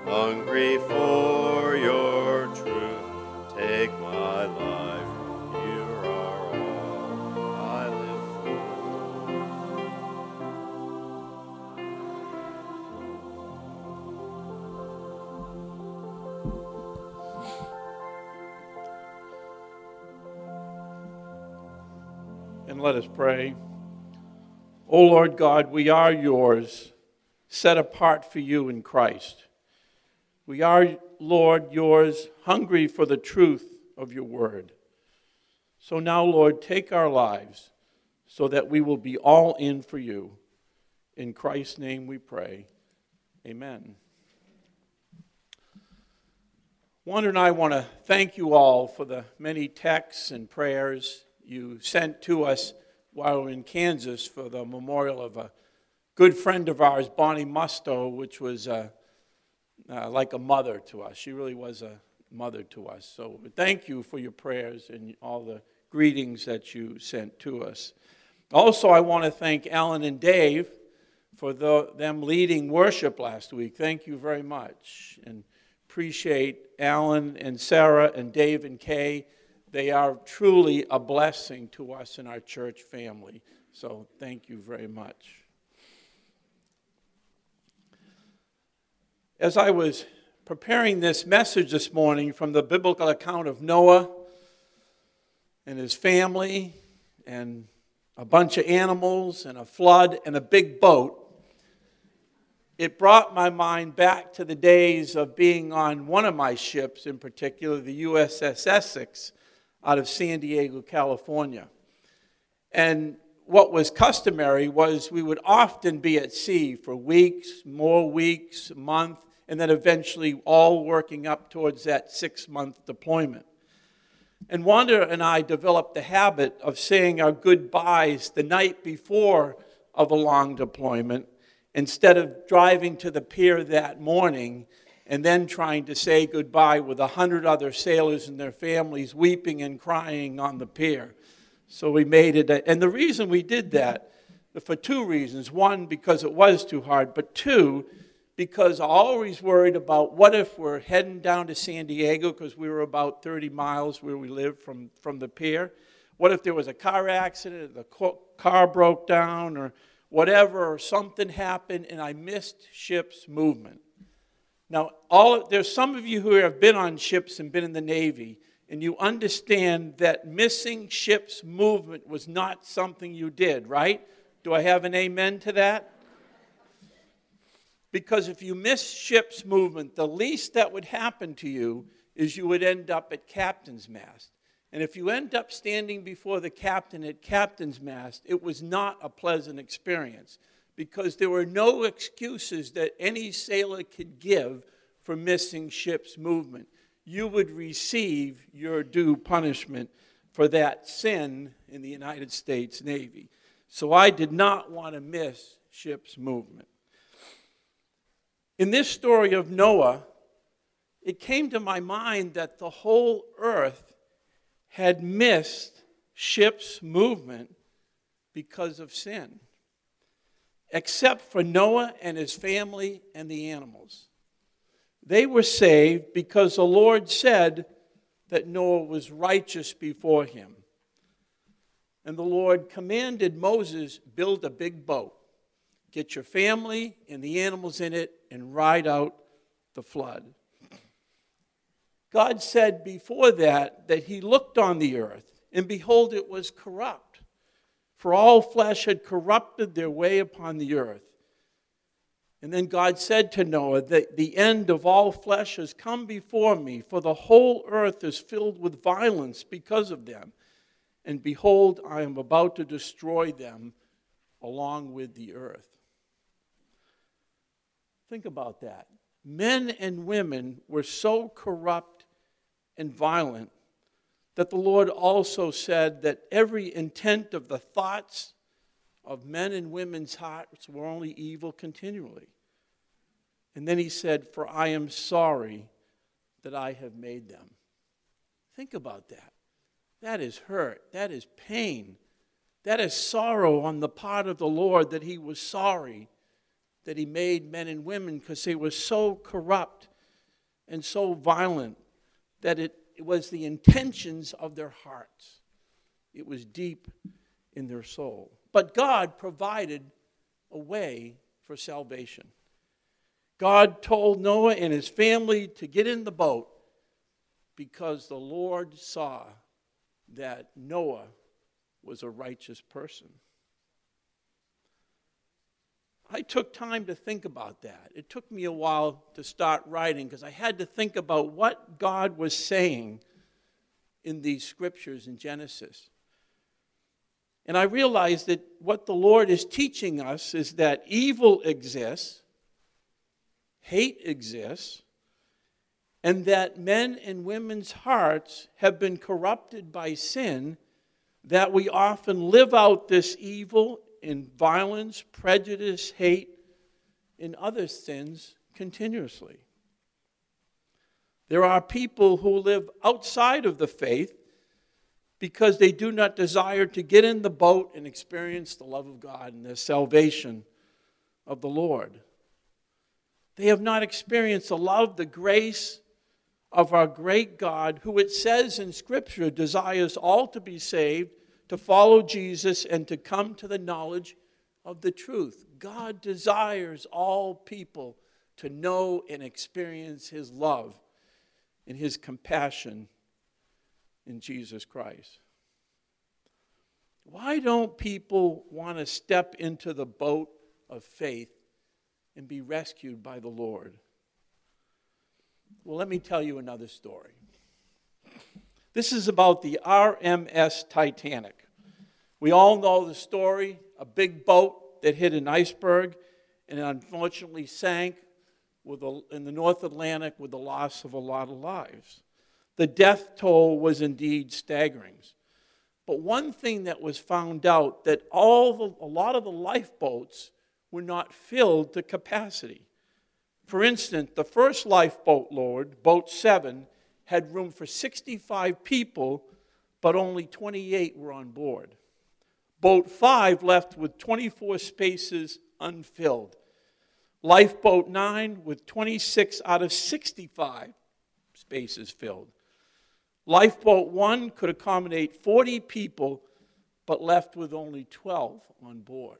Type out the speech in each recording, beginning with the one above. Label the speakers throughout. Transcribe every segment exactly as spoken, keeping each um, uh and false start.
Speaker 1: hungry for your truth. Take my life, you are all I live
Speaker 2: for. And let us pray. O Lord God, we are yours, set apart for you in Christ. We are, Lord, yours, hungry for the truth of your word. So now, Lord, take our lives so that we will be all in for you. In Christ's name we pray. Amen. Wanda and I want to thank you all for the many texts and prayers you sent to us while we were in Kansas for the memorial of a good friend of ours, Bonnie Musto, which was uh, uh, like a mother to us. She really was a mother to us. So thank you for your prayers and all the greetings that you sent to us. Also, I want to thank Alan and Dave for the, them leading worship last week. Thank you very much. And appreciate Alan and Sarah and Dave and Kay. They are truly a blessing to us in our church family. So thank you very much. As I was preparing this message this morning from the biblical account of Noah and his family and a bunch of animals and a flood and a big boat, it brought my mind back to the days of being on one of my ships, in particular the U S S Essex, out of San Diego, California. And what was customary was we would often be at sea for weeks, more weeks, a month, and then eventually all working up towards that six-month deployment. And Wanda and I developed the habit of saying our goodbyes the night before of a long deployment instead of driving to the pier that morning and then trying to say goodbye with a hundred other sailors and their families weeping and crying on the pier. So we made it, a, and the reason we did that, for two reasons. One, because it was too hard, but two, because I always worried about what if we're heading down to San Diego, because we were about thirty miles where we lived from, from the pier. What if there was a car accident, the car broke down, or whatever, or something happened, and I missed ship's movement. Now, all there's some of you who have been on ships and been in the Navy, and you understand that missing ship's movement was not something you did, right? Do I have an amen to that? Because if you miss ship's movement, the least that would happen to you is you would end up at captain's mast. And if you end up standing before the captain at captain's mast, it was not a pleasant experience, because there were no excuses that any sailor could give for missing ship's movement. You would receive your due punishment for that sin in the United States Navy. So I did not want to miss ship's movement. In this story of Noah, it came to my mind that the whole earth had missed ship's movement because of sin, except for Noah and his family and the animals. They were saved because the Lord said that Noah was righteous before him. And the Lord commanded Moses, build a big boat, get your family and the animals in it, and ride out the flood. God said before that that he looked on the earth, and behold, it was corrupt. For all flesh had corrupted their way upon the earth. And then God said to Noah that the end of all flesh has come before me, for the whole earth is filled with violence because of them. And behold, I am about to destroy them along with the earth. Think about that. Men and women were so corrupt and violent that the Lord also said that every intent of the thoughts of men and women's hearts were only evil continually. And then he said, for I am sorry that I have made them. Think about that. That is hurt. That is pain. That is sorrow on the part of the Lord, that he was sorry that he made men and women because they were so corrupt and so violent that it, it was the intentions of their hearts. It was deep in their soul. But God provided a way for salvation. God told Noah and his family to get in the boat because the Lord saw that Noah was a righteous person. I took time to think about that. It took me a while to start writing because I had to think about what God was saying in these scriptures in Genesis. And I realized that what the Lord is teaching us is that evil exists, hate exists, and that men and women's hearts have been corrupted by sin, that we often live out this evil in violence, prejudice, hate, and other sins continuously. There are people who live outside of the faith because they do not desire to get in the boat and experience the love of God and the salvation of the Lord. They have not experienced the love, the grace of our great God, who it says in Scripture desires all to be saved, to follow Jesus, and to come to the knowledge of the truth. God desires all people to know and experience His love and His compassion in Jesus Christ. Why don't people want to step into the boat of faith and be rescued by the Lord? Well, let me tell you another story. This is about the R M S Titanic. We all know the story, a big boat that hit an iceberg and unfortunately sank with a, in the North Atlantic with the loss of a lot of lives. The death toll was indeed staggering. But one thing that was found out, that all the, a lot of the lifeboats were not filled to capacity. For instance, the first lifeboat load, Boat seven, had room for sixty-five people, but only twenty-eight were on board. Boat five left with twenty-four spaces unfilled. Lifeboat nine with twenty-six out of sixty-five spaces filled. Lifeboat one could accommodate forty people, but left with only twelve on board.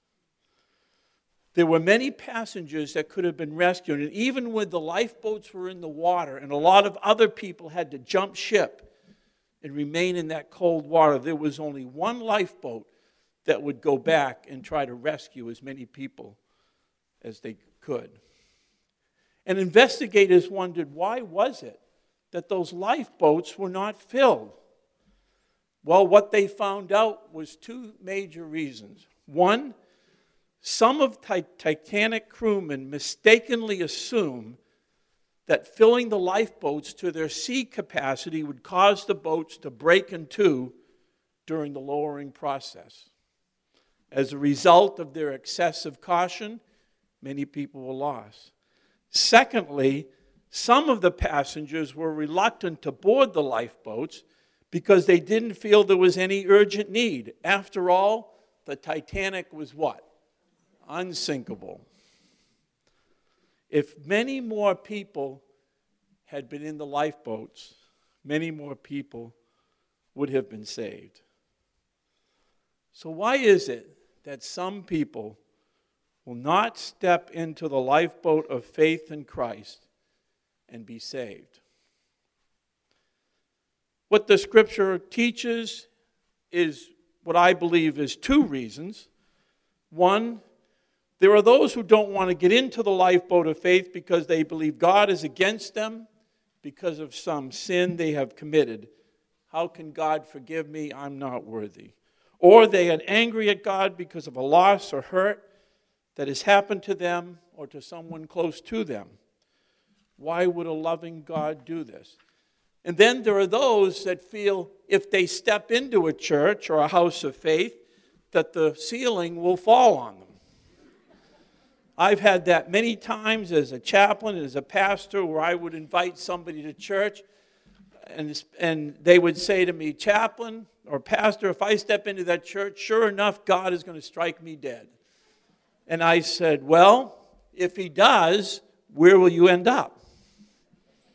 Speaker 2: There were many passengers that could have been rescued, and even when the lifeboats were in the water and a lot of other people had to jump ship and remain in that cold water, there was only one lifeboat that would go back and try to rescue as many people as they could. And investigators wondered, why was it that those lifeboats were not filled? Well, what they found out was two major reasons. One, some of Titanic crewmen mistakenly assumed that filling the lifeboats to their sea capacity would cause the boats to break in two during the lowering process. As a result of their excessive caution, many people were lost. Secondly, some of the passengers were reluctant to board the lifeboats because they didn't feel there was any urgent need. After all, the Titanic was what? Unsinkable. If many more people had been in the lifeboats, many more people would have been saved. So why is it that some people will not step into the lifeboat of faith in Christ and be saved? What the Scripture teaches is what I believe is two reasons. One, there are those who don't want to get into the lifeboat of faith because they believe God is against them because of some sin they have committed. How can God forgive me? I'm not worthy. Or they are angry at God because of a loss or hurt that has happened to them or to someone close to them. Why would a loving God do this? And then there are those that feel if they step into a church or a house of faith, that the ceiling will fall on them. I've had that many times as a chaplain and as a pastor, where I would invite somebody to church and, and they would say to me, chaplain or pastor, if I step into that church, sure enough, God is going to strike me dead. And I said, well, if he does, where will you end up?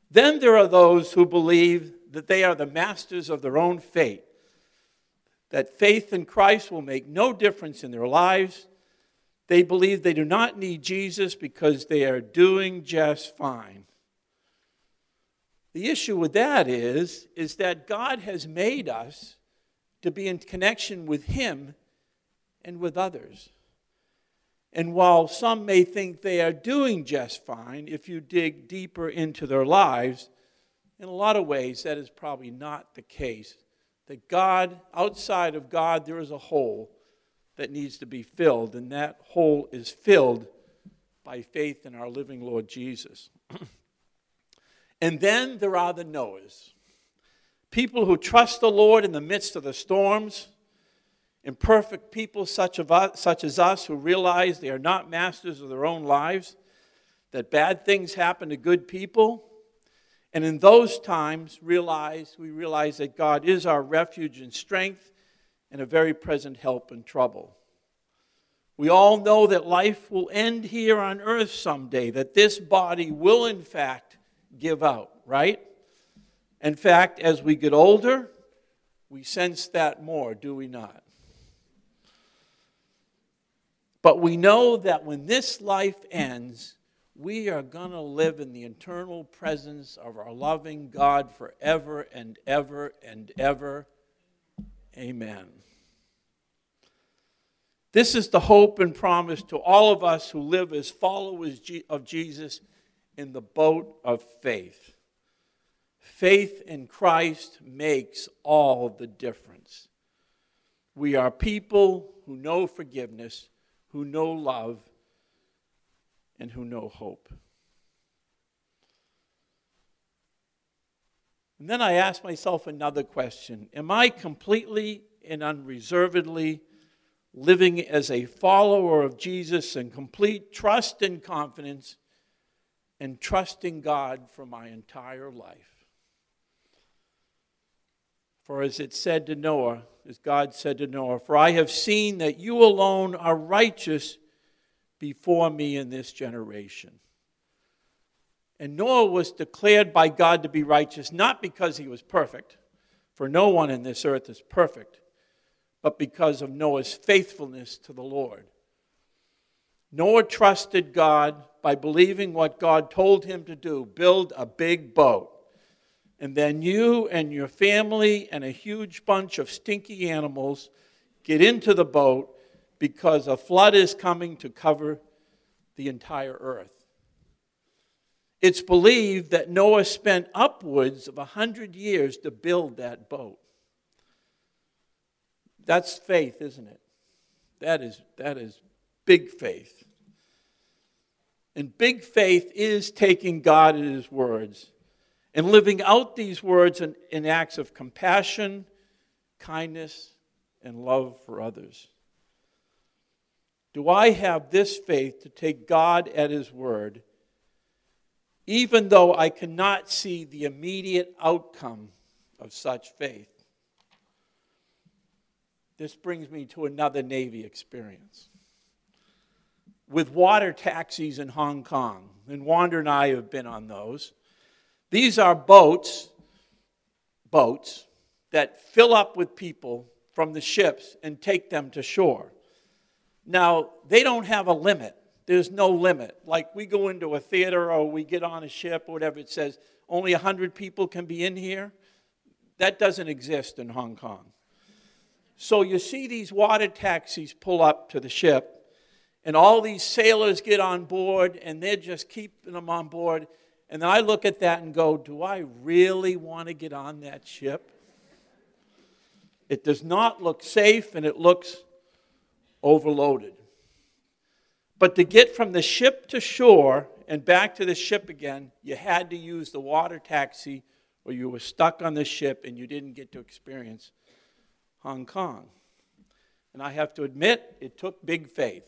Speaker 2: Then there are those who believe that they are the masters of their own fate, that faith in Christ will make no difference in their lives. They believe they do not need Jesus because they are doing just fine. The issue with that is, is that God has made us to be in connection with Him and with others. And while some may think they are doing just fine, if you dig deeper into their lives, in a lot of ways that is probably not the case. That God, outside of God, there is a hole that needs to be filled, and that hole is filled by faith in our living Lord Jesus. And then there are the Noahs, people who trust the Lord in the midst of the storms, imperfect people such, of us, such as us who realize they are not masters of their own lives, that bad things happen to good people, and in those times realize we realize that God is our refuge and strength and a very present help in trouble. We all know that life will end here on earth someday, that this body will in fact give out, right? In fact, as we get older, we sense that more, do we not? But we know that when this life ends, we are going to live in the eternal presence of our loving God forever and ever and ever. Amen. This is the hope and promise to all of us who live as followers of Jesus in the boat of faith. Faith in Christ makes all the difference. We are people who know forgiveness, who know love, and who know hope. And then I ask myself another question. Am I completely and unreservedly living as a follower of Jesus in complete trust and confidence and trusting God for my entire life? For as it said to Noah, as God said to Noah, for I have seen that you alone are righteous before me in this generation. And Noah was declared by God to be righteous, not because he was perfect, for no one in this earth is perfect, but because of Noah's faithfulness to the Lord. Noah trusted God by believing what God told him to do, build a big boat. And then you and your family and a huge bunch of stinky animals get into the boat because a flood is coming to cover the entire earth. It's believed that Noah spent upwards of a hundred years to build that boat. That's faith, isn't it? That is, that is big faith. And big faith is taking God at His words and living out these words in, in acts of compassion, kindness, and love for others. Do I have this faith to take God at His word, even though I cannot see the immediate outcome of such faith? This brings me to another Navy experience. With water taxis in Hong Kong, and Wanda and I have been on those. These are boats, boats that fill up with people from the ships and take them to shore. Now, they don't have a limit. There's no limit. Like we go into a theater or we get on a ship or whatever, it says only one hundred people can be in here. That doesn't exist in Hong Kong. So you see these water taxis pull up to the ship, and all these sailors get on board, and they're just keeping them on board. And then I look at that and go, do I really want to get on that ship? It does not look safe, and it looks overloaded. But to get from the ship to shore and back to the ship again, you had to use the water taxi, or you were stuck on the ship and you didn't get to experience Hong Kong. And I have to admit, it took big faith.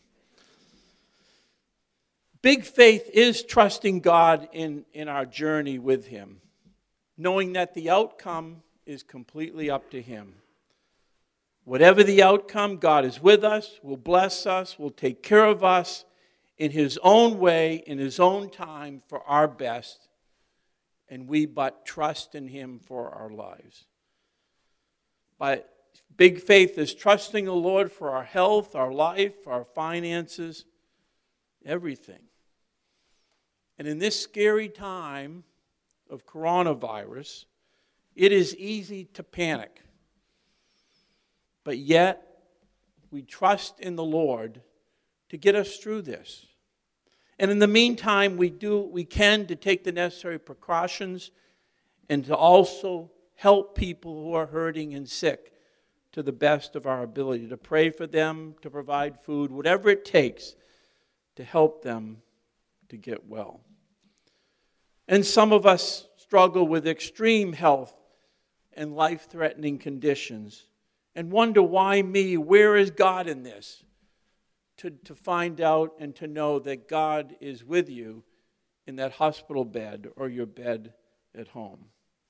Speaker 2: Big faith is trusting God in, in our journey with Him, knowing that the outcome is completely up to Him. Whatever the outcome, God is with us, will bless us, will take care of us in His own way, in His own time, for our best and we but trust in him for our lives. But big faith is trusting the Lord for our health, our life, our finances, everything. And in this scary time of coronavirus, it is easy to panic. But yet, we trust in the Lord to get us through this. And in the meantime, we do what we can to take the necessary precautions and to also help people who are hurting and sick to the best of our ability, to pray for them, to provide food, whatever it takes to help them to get well. And some of us struggle with extreme health and life-threatening conditions and wonder, why me? Where is God in this? To, to find out and to know that God is with you in that hospital bed or your bed at home.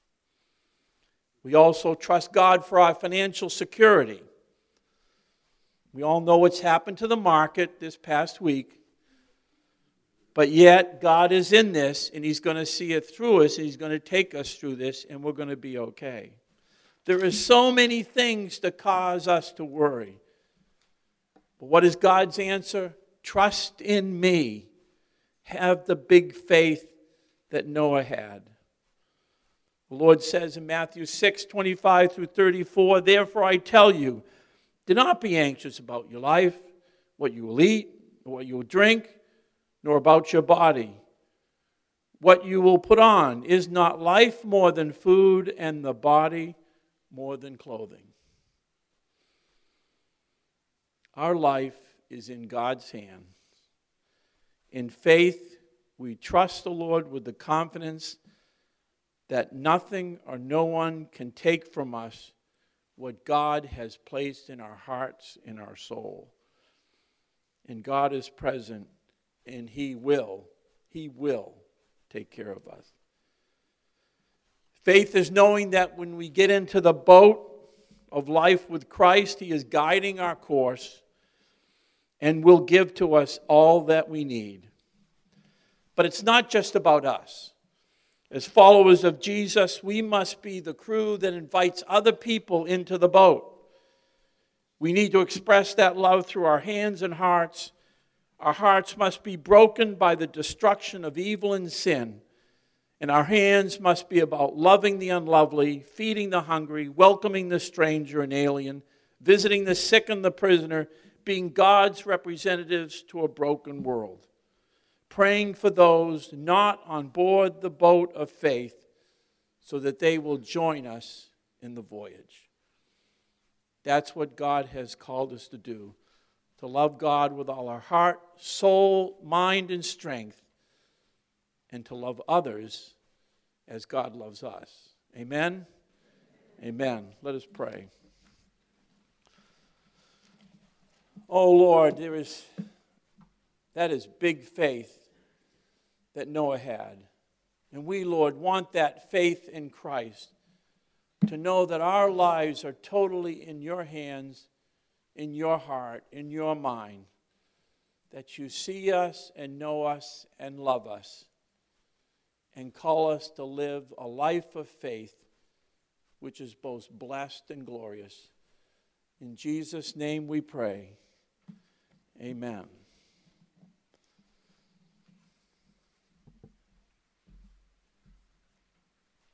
Speaker 2: We also trust God for our financial security. We all know what's happened to the market this past week. But yet, God is in this, and he's going to see it through us, and he's going to take us through this, and we're going to be okay. There are so many things that cause us to worry. But what is God's answer? Trust in me. Have the big faith that Noah had. The Lord says in Matthew six, twenty-five through thirty-four, therefore I tell you, do not be anxious about your life, what you will eat, or what you will drink, nor about your body, what you will put on. Is not life more than food, and the body more than clothing? Our life is in God's hand. In faith, we trust the Lord with the confidence that nothing or no one can take from us what God has placed in our hearts, in our soul. And God is present, and he will, he will take care of us. Faith is knowing that when we get into the boat of life with Christ, he is guiding our course and will give to us all that we need. But it's not just about us. As followers of Jesus, we must be the crew that invites other people into the boat. We need to express that love through our hands and hearts. Our hearts must be broken by the destruction of evil and sin. And our hands must be about loving the unlovely, feeding the hungry, welcoming the stranger and alien, visiting the sick and the prisoner, being God's representatives to a broken world. Praying for those not on board the boat of faith so that they will join us in the voyage. That's what God has called us to do, to love God with all our heart, soul, mind, and strength, and to love others as God loves us. Amen? Amen. Let us pray. Oh Lord, there is, that is big faith that Noah had. And we, Lord, want that faith in Christ, to know that our lives are totally in your hands, in your heart, in your mind, that you see us and know us and love us and call us to live a life of faith which is both blessed and glorious. In Jesus' name we pray. Amen.